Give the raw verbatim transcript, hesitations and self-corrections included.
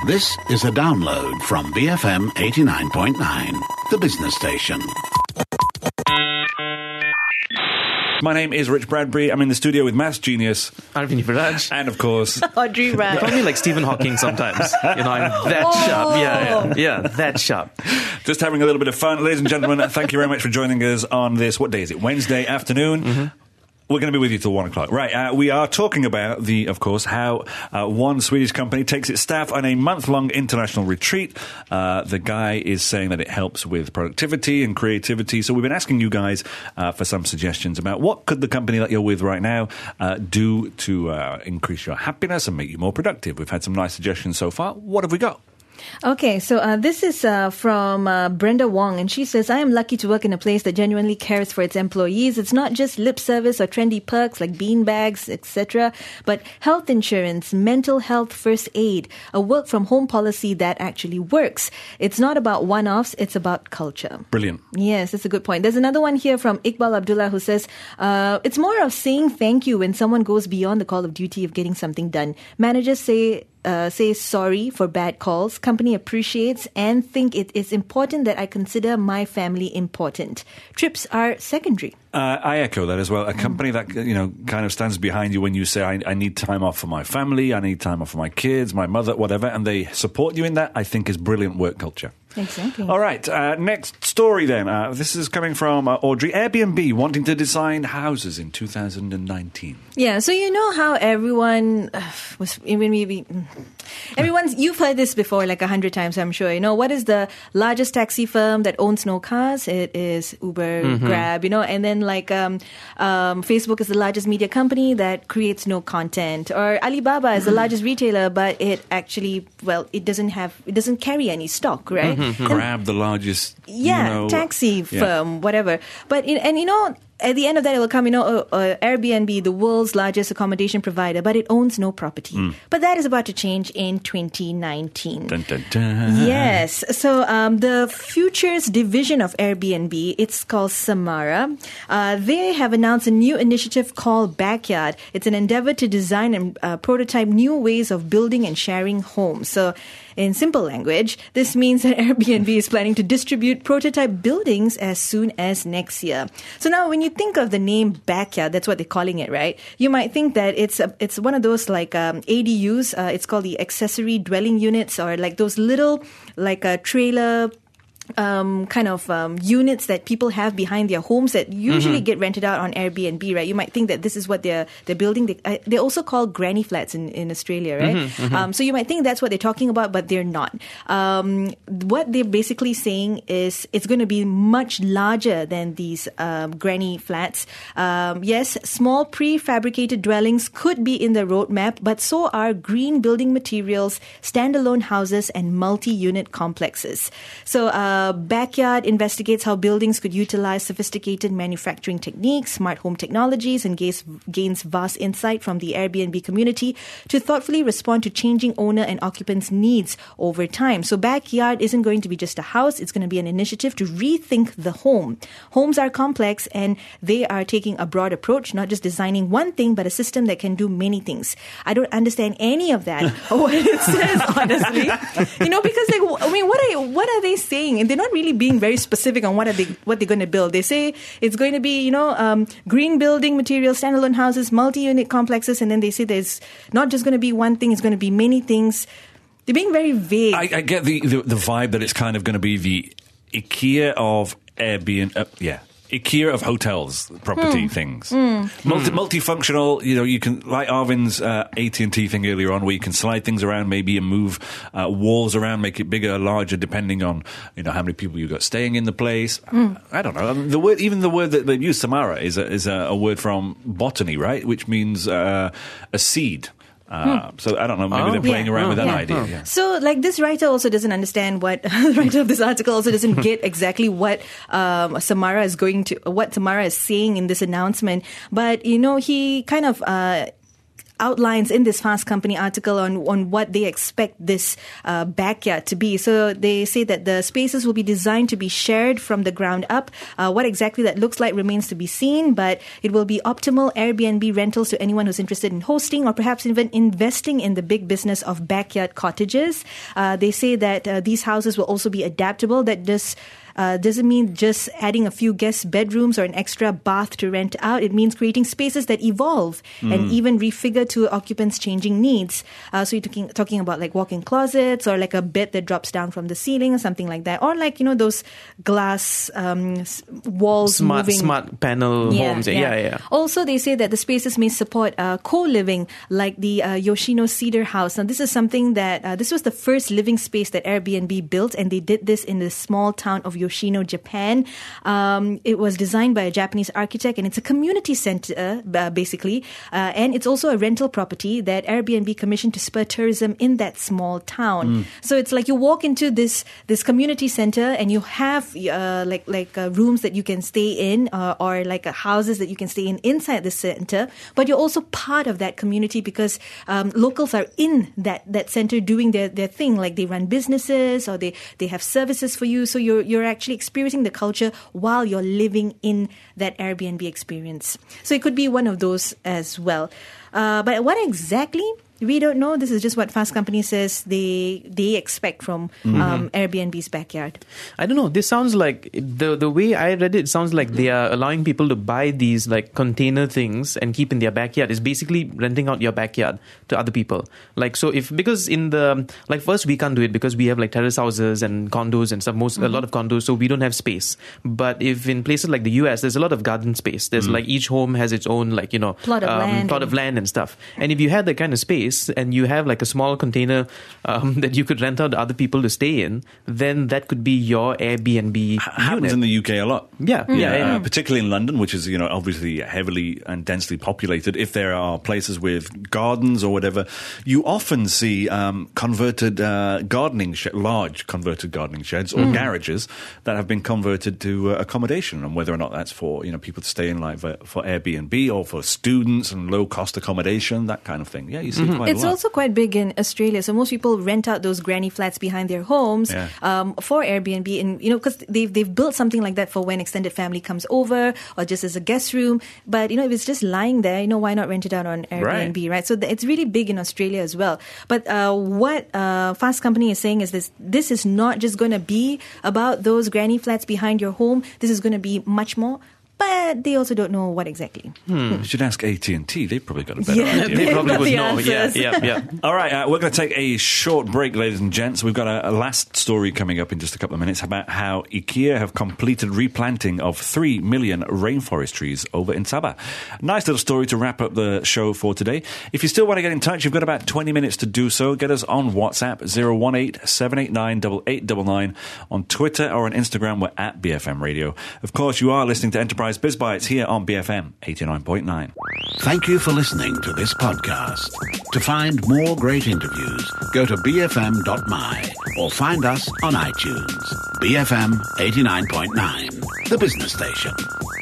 This is a download from B F M eighty-nine point nine, the business station. My name is Rich Bradbury. I'm in the studio with maths genius Arvind Viraj. And, of course, Audrey Raj. You call me like Stephen Hawking sometimes. You know, I'm that oh. sharp. Yeah, yeah, yeah, that sharp. Just having a little bit of fun. Ladies and gentlemen, thank you very much for joining us on this, what day is it, Wednesday afternoon? Mm-hmm. We're going to be with you till one o'clock. Right, uh, we are talking about, the, of course, how uh, one Swedish company takes its staff on a month-long international retreat. Uh, the guy is saying that it helps with productivity and creativity. So we've been asking you guys uh, for some suggestions about what could the company that you're with right now uh, do to uh, increase your happiness and make you more productive. We've had some nice suggestions so far. What have we got? Okay, so uh, this is uh, from uh, Brenda Wong, and she says, I am lucky to work in a place that genuinely cares for its employees. It's not just lip service or trendy perks like beanbags, et cetera, but health insurance, mental health first aid, a work-from-home policy that actually works. It's not about one-offs, it's about culture. Brilliant. Yes, that's a good point. There's another one here from Iqbal Abdullah who says, uh, it's more of saying thank you when someone goes beyond the call of duty of getting something done. Managers say... Uh, say sorry for bad calls. Company appreciates and think it is important that I consider my family important. Trips are secondary. Uh, I echo that as well. A company that, you know, kind of stands behind you when you say, I, I need time off for my family, I need time off for my kids, my mother, whatever, and they support you in that, I think is brilliant work culture. Exactly. All right, uh, next story then. Uh, this is coming from uh, Audrey. Airbnb wanting to design houses in two thousand nineteen. Yeah, so you know how everyone uh, was, even maybe, everyone's, you've heard this before like a hundred times, I'm sure. You know, what is the largest taxi firm that owns no cars? It is Uber, mm-hmm. Grab, you know, and then like um, um, Facebook is the largest media company that creates no content. Or Alibaba is the largest retailer, but it actually, well, it doesn't have, it doesn't carry any stock, right? Mm-hmm. Grab, the largest, yeah, you know, taxi yeah. firm, whatever. But in, and you know, at the end of that, it will come, you know, uh, uh, Airbnb, the world's largest accommodation provider, but it owns no property. Mm. But that is about to change in twenty nineteen. Dun, dun, dun. Yes. So um, the futures division of Airbnb, it's called Samara. Uh, they have announced a new initiative called Backyard. It's an endeavor to design and uh, prototype new ways of building and sharing homes. So in simple language, this means that Airbnb is planning to distribute prototype buildings as soon as next year. So now when you think of the name Backyard, that's what they're calling it, right? You might think that it's a, it's one of those like um, A D Us. Uh, it's called the accessory dwelling units, or like those little like a trailer Um, kind of um, units that people have behind their homes that usually mm-hmm. get rented out on Airbnb, right? You might think that this is what they're they're building. They, uh, they're also called granny flats in, in Australia, right? Mm-hmm, mm-hmm. Um, so you might think that's what they're talking about, but they're not. Um, what they're basically saying is it's going to be much larger than these um, granny flats. Um, yes, small prefabricated dwellings could be in the roadmap, but so are green building materials, standalone houses, and multi-unit complexes. So, uh, Uh, Backyard investigates how buildings could utilize sophisticated manufacturing techniques, smart home technologies, and gains, gains vast insight from the Airbnb community to thoughtfully respond to changing owner and occupants' needs over time. So Backyard isn't going to be just a house. It's going to be an initiative to rethink the home. Homes are complex, and they are taking a broad approach, not just designing one thing, but a system that can do many things. I don't understand any of that, or what it says, honestly. You know, because like, I mean, what are, what are they saying? They're not really being very specific on what are they what they're going to build. They say it's going to be, you know, um, green building materials, standalone houses, multi-unit complexes, and then they say there's not just going to be one thing; it's going to be many things. They're being very vague. I, I get the, the the vibe that it's kind of going to be the IKEA of Airbnb. Uh, yeah. IKEA of hotels, property mm. things. Mm. Multi, multifunctional, you know, you can, like Arvind's uh, A T and T thing earlier on, where you can slide things around maybe and move uh, walls around, make it bigger, larger, depending on, you know, how many people you've got staying in the place. Mm. I, I don't know. I mean, the word, even the word that they've used, Samara, is a, is a, a word from botany, right? Which means uh, a seed. Uh, hmm. So I don't know, maybe oh, they're playing yeah. around oh, with that yeah. idea. Oh. Yeah. So like this writer also doesn't understand what, the writer of this article also doesn't get exactly what um, Samara is going to, what Samara is saying in this announcement. But, you know, he kind of... Uh, outlines in this Fast Company article on, on what they expect this uh, backyard to be. So they say that the spaces will be designed to be shared from the ground up. Uh, what exactly that looks like remains to be seen, but it will be optimal Airbnb rentals to anyone who's interested in hosting or perhaps even investing in the big business of backyard cottages. Uh, they say that uh, these houses will also be adaptable. That does Uh, doesn't mean just adding a few guest bedrooms or an extra bath to rent out. It means creating spaces that evolve mm. and even refigure to occupants' changing needs. Uh, so you're talking, talking about like walk-in closets or like a bed that drops down from the ceiling or something like that. Or like, you know, those glass um, walls smart, moving. Smart panel yeah, homes. Yeah. yeah, yeah. Also, they say that the spaces may support uh, co-living like the uh, Yoshino Cedar House. Now, this is something that, uh, this was the first living space that Airbnb built, and they did this in the small town of Yoshino. Yoshino, Japan. Um, it was designed by a Japanese architect, and it's a community center, uh, basically. Uh, and it's also a rental property that Airbnb commissioned to spur tourism in that small town. Mm. So it's like you walk into this this community center, and you have uh, like like uh, rooms that you can stay in, uh, or like uh, houses that you can stay in inside the center. But you're also part of that community because um, locals are in that that center doing their their thing. Like they run businesses or they they have services for you. So you're you're actually actually experiencing the culture while you're living in that Airbnb experience. So it could be one of those as well. Uh, but what exactly? We don't know. This is just what Fast Company says they they expect from mm-hmm. um, Airbnb's backyard. I don't know. This sounds like, the the way I read it, it sounds like they are allowing people to buy these like container things and keep in their backyard. It's basically renting out your backyard to other people. Like, so if, because in the, like first we can't do it because we have like terrace houses and condos and stuff, most, mm-hmm. a lot of condos, so we don't have space. But if in places like the U S, there's a lot of garden space. There's mm. like each home has its own like, you know, plot of um, land. Plot of land and stuff. And if you have that kind of space, and you have like a small container um, that you could rent out to other people to stay in, then that could be your Airbnb H- happens unit. in the U K a lot. Yeah, mm. yeah, yeah. Uh, particularly in London, which is, you know, obviously heavily and densely populated. If there are places with gardens or whatever, you often see um, converted uh, gardening sh- large converted gardening sheds or mm. garages that have been converted to uh, accommodation, and whether or not that's for, you know, people to stay in, like for, for Airbnb or for students and low cost accommodation, that kind of thing. Yeah, you see. Mm-hmm. It's also quite big in Australia. So most people rent out those granny flats behind their homes yeah. um, for Airbnb, and you know, because they've they've built something like that for when extended family comes over or just as a guest room. But you know, if it's just lying there, you know, why not rent it out on Airbnb, right? right? So th- it's really big in Australia as well. But uh, what uh, Fast Company is saying is this: this is not just going to be about those granny flats behind your home. This is going to be much more. But they also don't know what exactly. Hmm. You should ask A T and T. They've probably got a better yeah, idea. They probably would the know. Answers. Yeah, yeah, yeah. All right, uh, we're going to take a short break, ladies and gents. We've got a, a last story coming up in just a couple of minutes about how IKEA have completed replanting of three million rainforest trees over in Sabah. Nice little story to wrap up the show for today. If you still want to get in touch, you've got about twenty minutes to do so. Get us on WhatsApp, zero one eight, seven eight nine, eight eight nine nine. On Twitter or on Instagram, we're at B F M Radio. Of course, you are listening to Enterprise Biz Bites here on B F M eighty-nine point nine. Thank you for listening to this podcast. To find more great interviews, go to b f m dot m y or find us on iTunes. B F M eighty-nine point nine, the business station.